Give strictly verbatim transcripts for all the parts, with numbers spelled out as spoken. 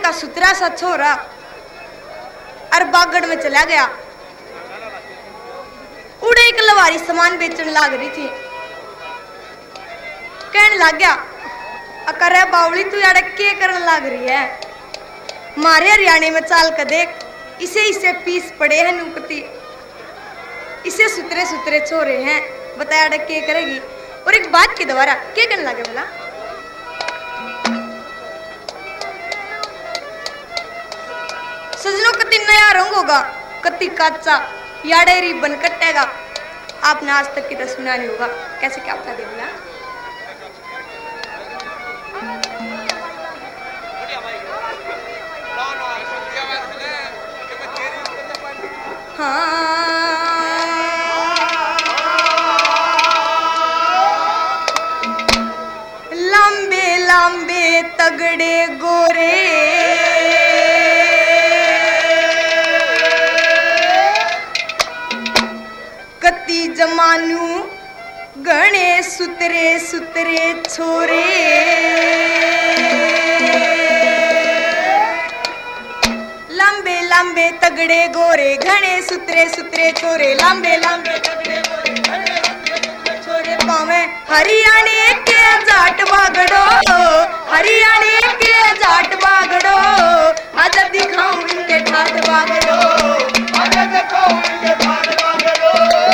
का सुतरा सा छोरा और बागड़ में चला गया। उड़े एक लवारी सामान बेचने लाग रही थी। कहने लग गया, अकर बावली तू यार के करने लग रही है? मारे हरियाणे में चाल कर देख, इसे इसे पीस पड़े हैं नुकती, इसे सुतरे सुतरे छोरे हैं, बताया के करेगी। और एक बात की दोबारा क्या करने लगे बोला, सजनों कति नया रंग होगा, कति काचा याडे रिबन कटेगा। आपने आज तक की तो सुना नहीं होगा, कैसे क्या बता दे बोला। लंबे लंबे तगड़े गोरे कति जमानू गणे सुतरे सुतरे छोरे। लंबे लंबे तगड़े गोरे घने सुतरे सुतरे छोरे, लंबे लंबे तगड़े गोरे घने सुतरे सुतरे छोरे। पावे हरियाणे के जाट बागड़ो, हरियाणे के जाट बागड़ो, आज दिखाऊं इनके ठाट बागड़ो, आज दिखाऊं इनके ठाट बागड़ो।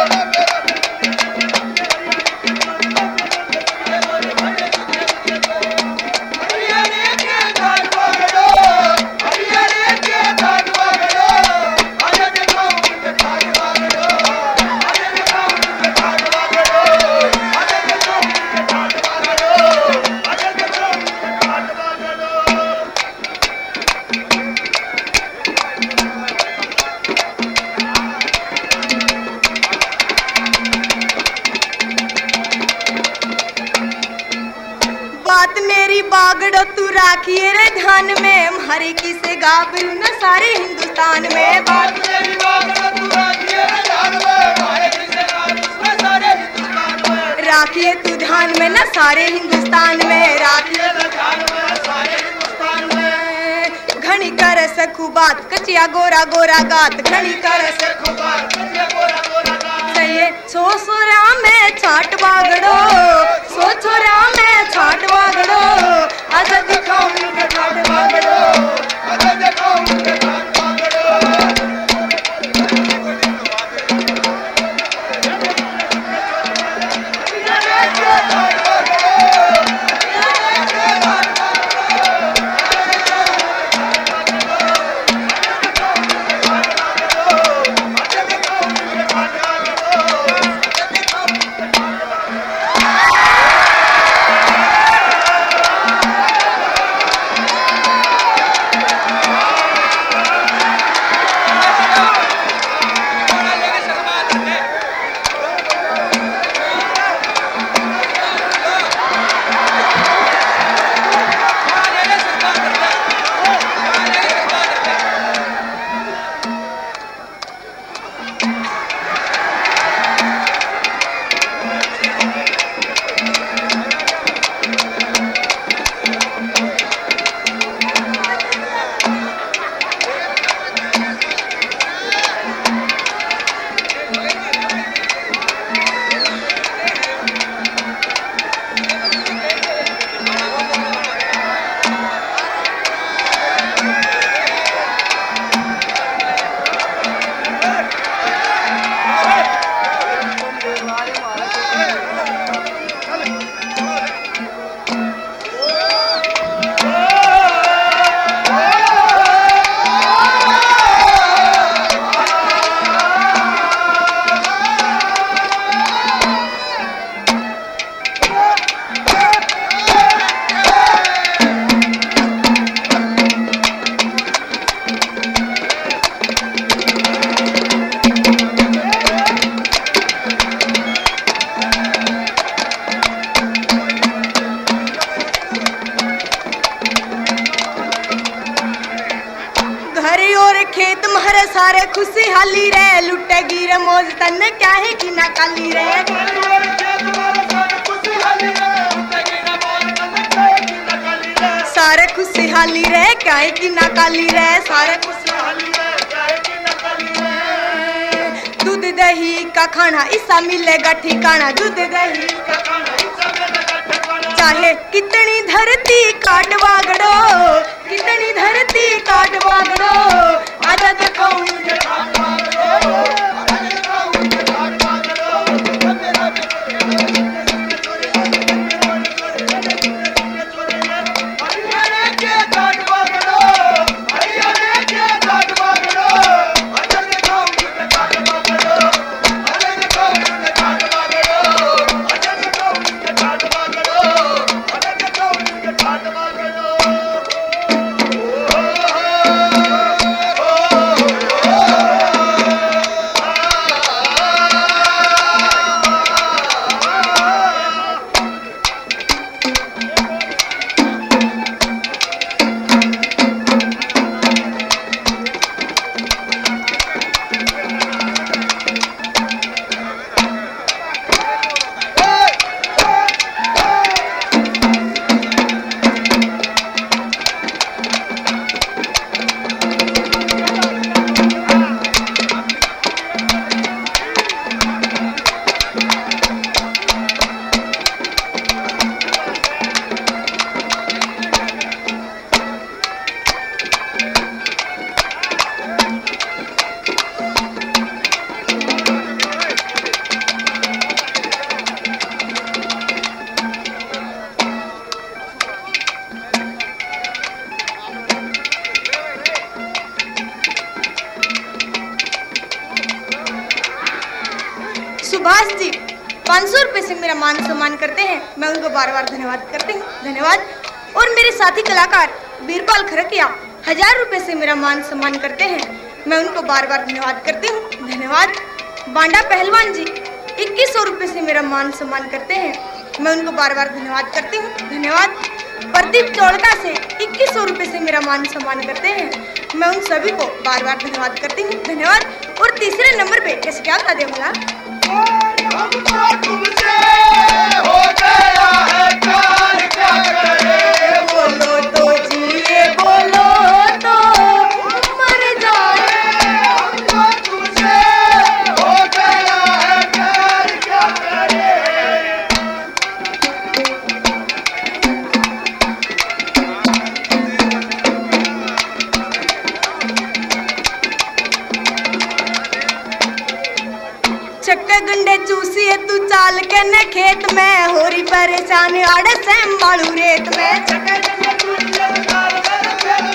बात मेरी बागड़ो तू राखिए रे ध्यान में, हमारे किसे गाभरू न सारे हिंदुस्तान में। बात मेरी बागड़ो तू राखिए रे ध्यान में, हमारे किसे गाभरू न सारे हिंदुस्तान में। राखिए तू ध्यान में न सारे हिंदुस्तान में, राखिए तू ध्यान में सारे हिंदुस्तान में। घनी कर सकू बात कचिया गोरा गोरा गात, घनी कर सकू बात कचिया गोरा गोरा गात। सही सो सोरा में छाट बागड़ो, सो छोरा में छाट बागड़ो, आज दिखाऊं इनके ठाट बागड़ो, आज दिखाऊं इनके ठाट बागड़ो। खेत महरे सारे खुशी हाली रे, लुटेगी रे मौज तन क्या है कि ना काली रे। सारे खुशहाली रहे काहे की ना काली रहे सारे खुशहाली रहे काहे की ना काली रहे। दूध दही का खाना ऐसा मिलेगा ठिकाना दूध दही का खाना ऐसा मिलेगा ठिकाना चाहे कितनी धरती काट बागड़ो कितनी धरती काट बागड़ो आजा दिखाऊं ये काट बागड़ो आजा दिखाऊं ये काट सुभाष जी पाँच सौ रुपए से मेरा मान सम्मान करते हैं, मैं उनको बार बार धन्यवाद करती हूँ, धन्यवाद। और मेरे साथी कलाकार बीरपाल खरकिया हजार रुपए से मेरा मान सम्मान करते हैं, मैं उनको बार बार धन्यवाद करती हूँ, धन्यवाद। बांडा पहलवान जी इक्कीस सौ रुपए से मेरा मान सम्मान करते हैं, मैं उनको बार बार धन्यवाद करती हूँ, धन्यवाद। प्रदीप चौड़का से इक्कीस सौ रुपए से मेरा मान सम्मान करते हैं, मैं उन सभी को बार बार धन्यवाद करती हूँ, धन्यवाद। और तीसरे नंबर पे कैसे क्या बता दे बोला तुमसे हो गया है प्यार क्या करे बोलो तो जिए बोलो तो मर जाए हमको तुमसे हो गया है प्यार क्या करे। चक्का गंडे चूसिए तू चाल के न खेत में होरी परेशान आड़े सैम बालू रेत में चक्का गंडे चूसिए तू चाल के न खेत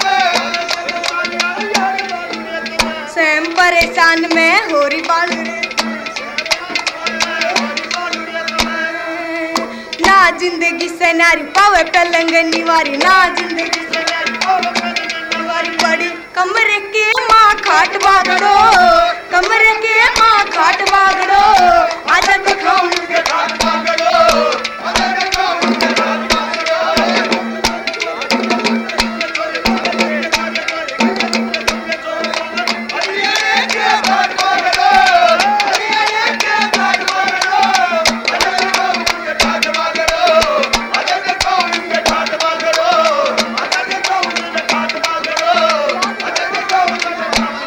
में सैम परेशान में होरी बालू रेत ना जिंदगी से नारी पावे पलंग निवारी ना जिंदगी से नारी पावे पलंग निवारी बड़ी कमरे के माँ खाट बागड़ो कमरे के माँ खाट बागड़ो आजा दिखाऊं के खाट बागड़ो आजा दिखाऊं के खाट बागड़ो हरियाणा के खाट बागड़ो हरियाणा के खाट बागड़ो आजा दिखाऊं के खाट बागड़ो आजा दिखाऊं के खाट बागड़ो आजा दिखाऊं के खाट बागड़ो आजा दिखाऊं के खाट बागड़ो।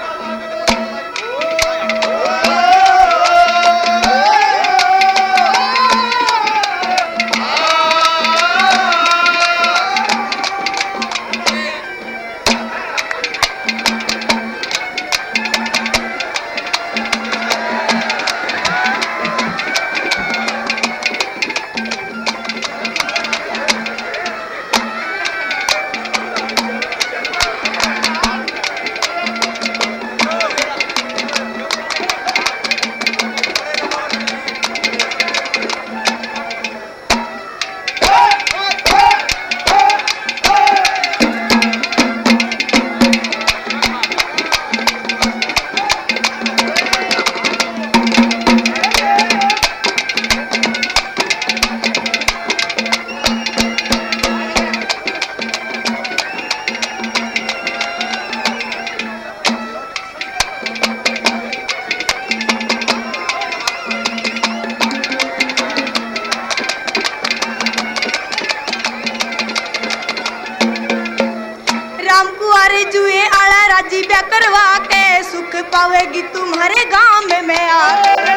जुए आला राजी ब्याह करवा के सुख पावेगी तुम्हारे गांव में मैं आके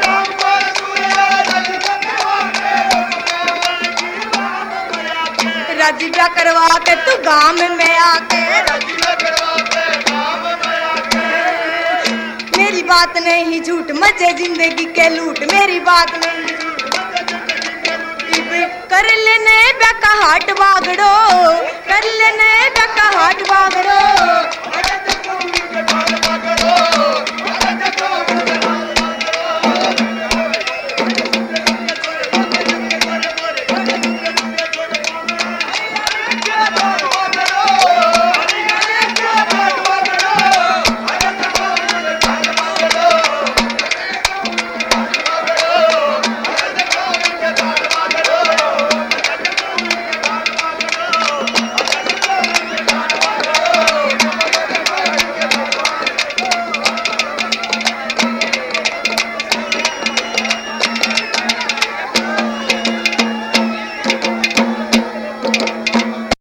राजी ब्याह करवा के तू गांव में मैं आके मेरी बात नहीं झूठ मजे जिंदगी के लूट मेरी बात नहीं कर लेने ब्याह का हाट बागड़ो कर लेने ब्याह का हाट बागड़ो